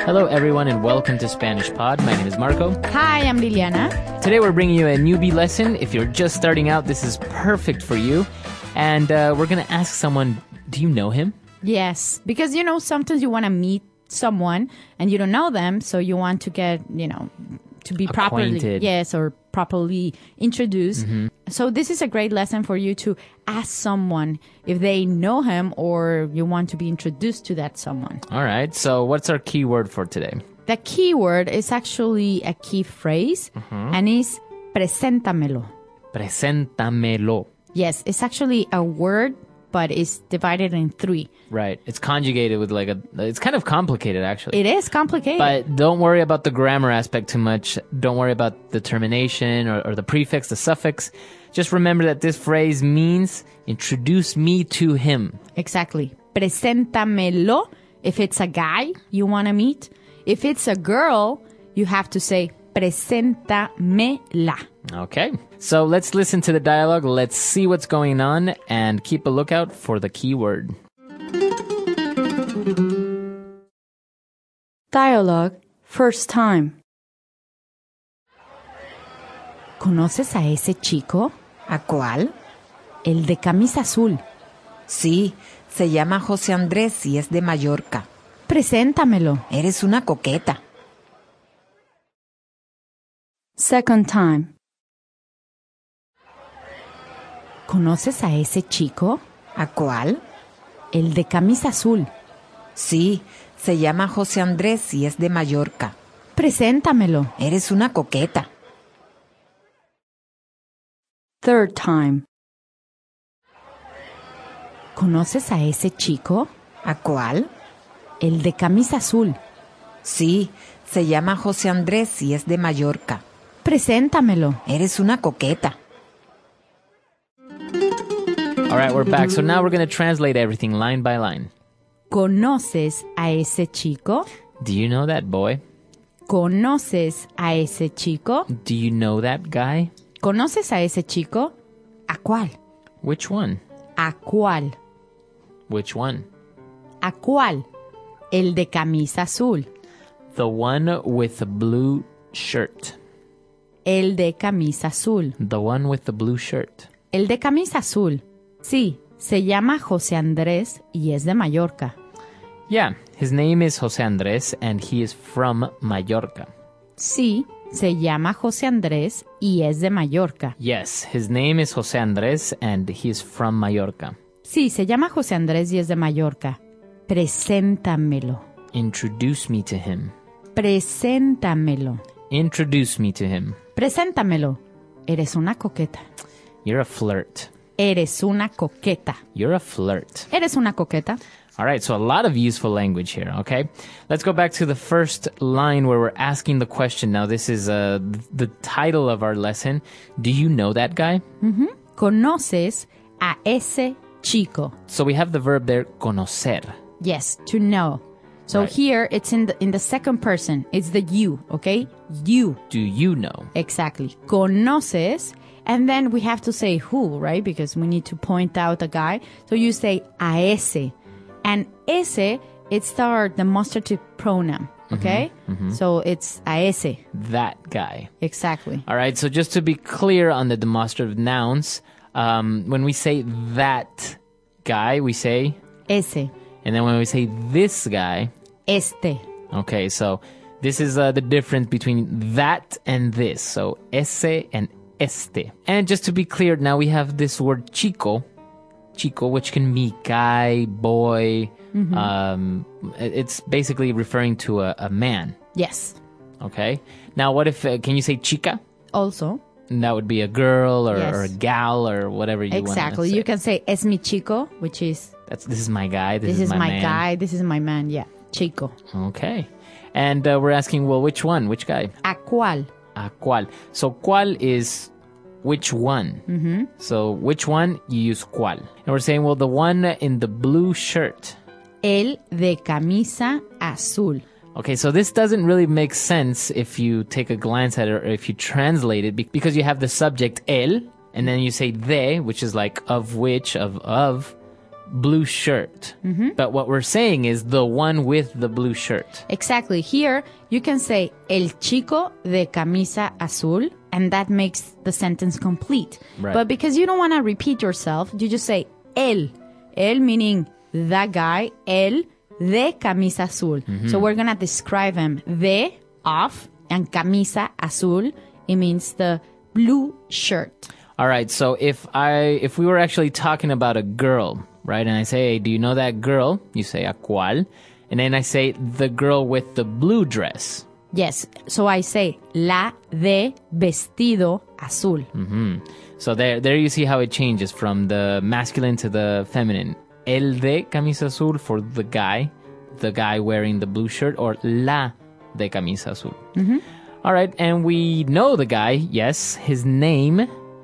Hello, everyone, and welcome to Spanish Pod. My name is Marco. Hi, I'm Liliana. Today we're bringing you a newbie lesson. If you're just starting out, this is perfect for you. And we're going to ask someone, do you know him? Yes, because, sometimes you want to meet someone and you don't know them, so you want to get, to be Acquainted. properly introduced. Mm-hmm. So this is a great lesson for you to ask someone if they know him or you want to be introduced to that someone. All right. So what's our key word for today? The key word is actually a key phrase and is preséntamelo. Preséntamelo. Yes, it's actually a word, but it's divided in three. Right. It's conjugated with it's kind of complicated, actually. It is complicated. But don't worry about the grammar aspect too much. Don't worry about the termination or the prefix, the suffix. Just remember that this phrase means introduce me to him. Exactly. Preséntamelo if it's a guy you want to meet. If it's a girl, you have to say preséntamela. Okay. So let's listen to the dialogue. Let's see what's going on and keep a lookout for the key word. Dialogue, first time. ¿Conoces a ese chico? ¿A cuál? El de camisa azul. Sí, se llama José Andrés y es de Mallorca. Preséntamelo. Eres una coqueta. Second time. ¿Conoces a ese chico? ¿A cuál? El de camisa azul. Sí, se llama José Andrés y es de Mallorca. Preséntamelo. Eres una coqueta. Third time. ¿Conoces a ese chico? ¿A cuál? El de camisa azul. Sí, se llama José Andrés y es de Mallorca. Preséntamelo. Eres una coqueta. All right, we're back. So now we're going to translate everything line by line. ¿Conoces a ese chico? Do you know that boy? ¿Conoces a ese chico? Do you know that guy? ¿Conoces a ese chico? ¿A cuál? Which one? ¿A cuál? Which one? ¿A cuál? El de camisa azul. The one with the blue shirt. El de camisa azul. The one with the blue shirt. El de camisa azul. Sí, se llama José Andrés y es de Mallorca. Yeah, his name is José Andrés and he is from Mallorca. Sí, se llama José Andrés y es de Mallorca. Yes, his name is José Andrés and he is from Mallorca. Sí, se llama José Andrés y es de Mallorca. Preséntamelo. Introduce me to him. Preséntamelo. Introduce me to him. Preséntamelo. Eres una coqueta. You're a flirt. Eres una coqueta. You're a flirt. Eres una coqueta. All right, so a lot of useful language here, okay? Let's go back to the first line where we're asking the question. Now, this is the title of our lesson. Do you know that guy? ¿Conoces a ese chico? So we have the verb there, conocer. Yes, to know. So Right. here it's in the second person. It's the you, okay? You. Do you know? Exactly. Conoces. And then we have to say who, right? Because we need to point out a guy. So you say a ese. And ese, it's the demonstrative pronoun, okay? So it's a ese. That guy. Exactly. All right, so just to be clear on the demonstrative nouns, when we say that guy, we say, Ese. and then when we say this guy, Este. okay, so this is the difference between that and this. So ese and este. And just to be clear, now we have this word chico, which can be guy, boy. It's basically referring to a man. Yes. Okay. Now, what if, can you say chica? Also. And that would be a girl or, Yes. or a gal or whatever you want to say. Exactly. You can say es mi chico, which is This is my guy. this is my man. guy, this is my man. Yeah. Chico. Okay. And we're asking, well, which one? Which guy? ¿A cuál? ¿A cuál? So, cuál is which one. So, which one? You use cuál. And we're saying, well, the one in the blue shirt. El de camisa azul. Okay, so this doesn't really make sense if you take a glance at it or if you translate it because you have the subject el, and then you say de, which is like of which, of, blue shirt. But what we're saying is the one with the blue shirt. Exactly. Here, you can say el chico de camisa azul, and that makes the sentence complete. Right. But because you don't want to repeat yourself, you just say el. El meaning that guy, el de camisa azul. So we're going to describe him. De, of, and camisa azul, it means the blue shirt. All right, so if we were actually talking about a girl, right, and I say, hey, do you know that girl? You say, ¿a cuál? And then I say, the girl with the blue dress. Yes, so I say, la de vestido azul. So there you see how it changes from the masculine to the feminine. El de camisa azul for the guy wearing the blue shirt, or la de camisa azul. All right, and we know the guy, yes, his name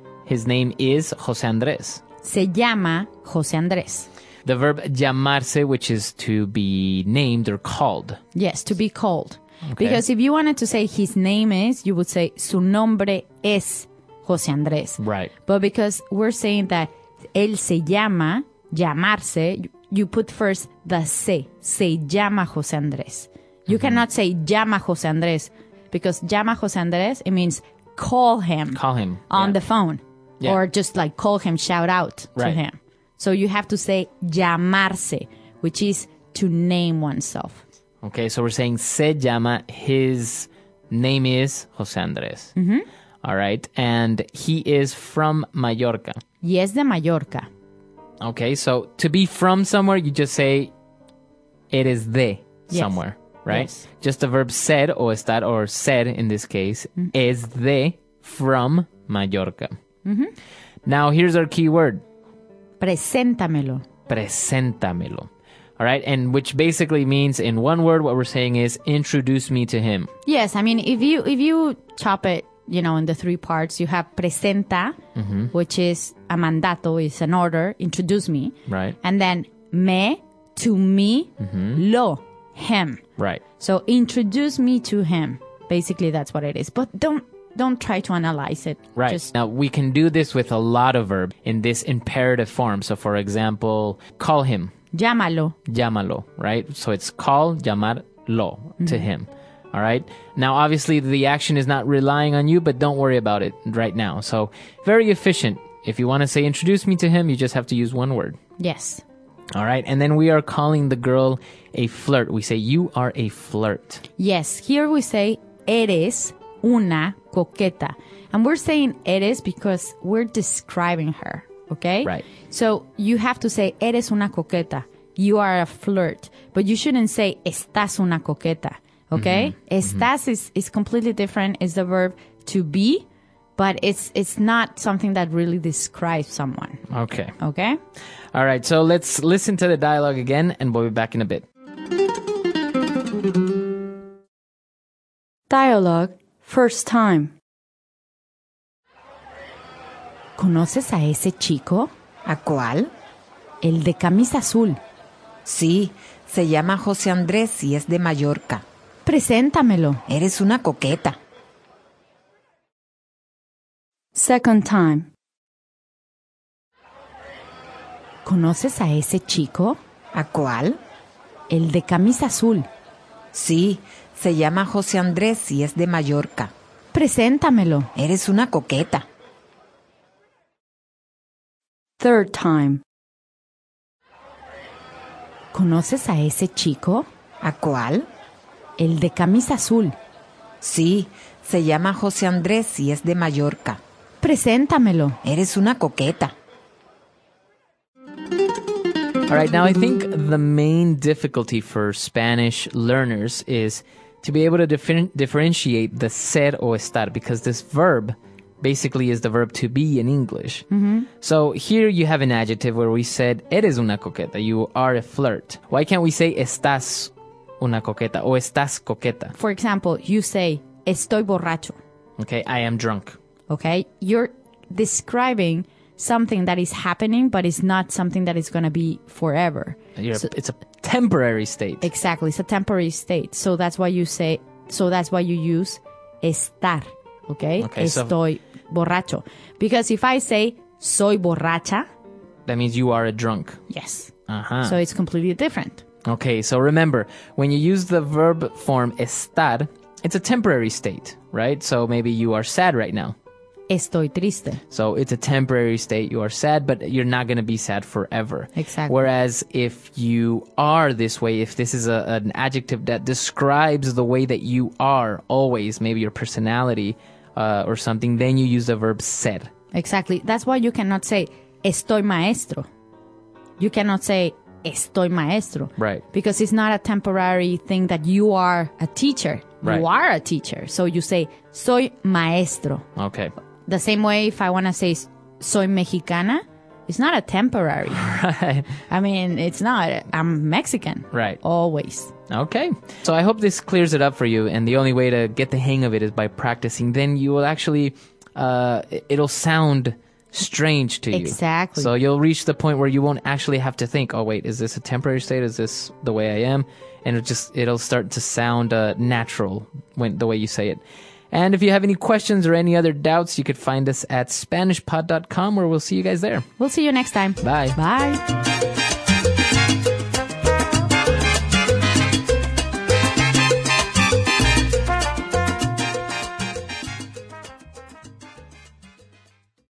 is José Andrés. Se llama José Andrés. The verb llamarse, which is to be named or called. Yes, to be called. Okay. Because if you wanted to say his name is, you would say su nombre es José Andrés. Right. But because we're saying that él se llama, llamarse, you put first the se llama José Andrés. You cannot say llama José Andrés, because llama José Andrés, it means call him. Call him. On the phone. Yeah. Or just like call him, shout out to Right. him. So you have to say llamarse, which is to name oneself. Okay, so we're saying se llama, his name is José Andrés. All right, and he is from Mallorca. Y es de Mallorca. Okay, so to be from somewhere, you just say eres de Yes. somewhere, right? Yes. Just the verb ser o estar, or ser in this case, es de from Mallorca. Now, here's our key word, Preséntamelo. preséntamelo. All right, and which basically means, in one word, what we're saying is introduce me to him. Yes, I mean, if you chop it, in the three parts, you have presenta, which is a mandato, is an order, introduce me. Right. And then me, to me, lo, him. Right. So introduce me to him. Basically, that's what it is. But don't try to analyze it. Right. Just, Now, we can do this with a lot of verb in this imperative form. So, for example, call him, llámalo. llámalo, right? So it's call, llamarlo to him. All right. Now, obviously, the action is not relying on you, but don't worry about it right now. So, very efficient. If you want to say introduce me to him, you just have to use one word. Yes. All right. And then we are calling the girl a flirt. We say, you are a flirt. Yes. Here we say, eres una coqueta. And we're saying eres because we're describing her. Okay? Right. So you have to say, eres una coqueta. You are a flirt. But you shouldn't say, estás una coqueta. Okay? Estás is completely different. It's the verb to be, but it's not something that really describes someone. Okay. Okay? All right. So let's listen to the dialogue again, and we'll be back in a bit. Dialogue, first time. ¿Conoces a ese chico? ¿A cuál? El de camisa azul. Sí, se llama José Andrés y es de Mallorca. Preséntamelo. Eres una coqueta. Second time. ¿Conoces a ese chico? ¿A cuál? El de camisa azul. Sí, se llama José Andrés y es de Mallorca. Preséntamelo. Eres una coqueta. Third time. ¿Conoces a ese chico? ¿A cuál? El de camisa azul. Sí, se llama José Andrés y es de Mallorca. Preséntamelo. Eres una coqueta. All right, now I think the main difficulty for Spanish learners is to be able to differentiate the ser o estar, because this verb basically is the verb to be in English. So here you have an adjective where we said, eres una coqueta, you are a flirt. Why can't we say estás una coqueta o estás coqueta? For example, you say, estoy borracho. Okay, I am drunk. Okay? You're describing something that is happening, but it's not something that is going to be forever. It's a temporary state. Exactly. It's a temporary state. So that's why you use estar. Okay? Okay, so- Estoy borracho. Because if I say soy borracha, That means you are a drunk. yes. So it's completely different. Okay, so remember, when you use the verb form estar, it's a temporary state, right? So maybe you are sad right now. Estoy triste. So it's a temporary state. You are sad, but you're not going to be sad forever. Exactly. Whereas if you are this way, if this is an adjective that describes the way that you are always, maybe your personality or something, then you use the verb ser. Exactly. That's why you cannot say estoy maestro. You cannot say estoy maestro. Right. Because it's not a temporary thing that you are a teacher. Right. You are a teacher. So you say soy maestro. Okay. The same way if I want to say soy mexicana, it's not a temporary. Right. I mean, it's not. I'm Mexican. Right. Always. Okay. So I hope this clears it up for you. And the only way to get the hang of it is by practicing. Then you will actually, it'll sound strange to you. Exactly. So you'll reach the point where you won't actually have to think, oh, wait, is this a temporary state? Is this the way I am? And it'll start to sound natural the way you say it. And if you have any questions or any other doubts, you could find us at SpanishPod.com, where we'll see you guys there. We'll see you next time. Bye. Bye.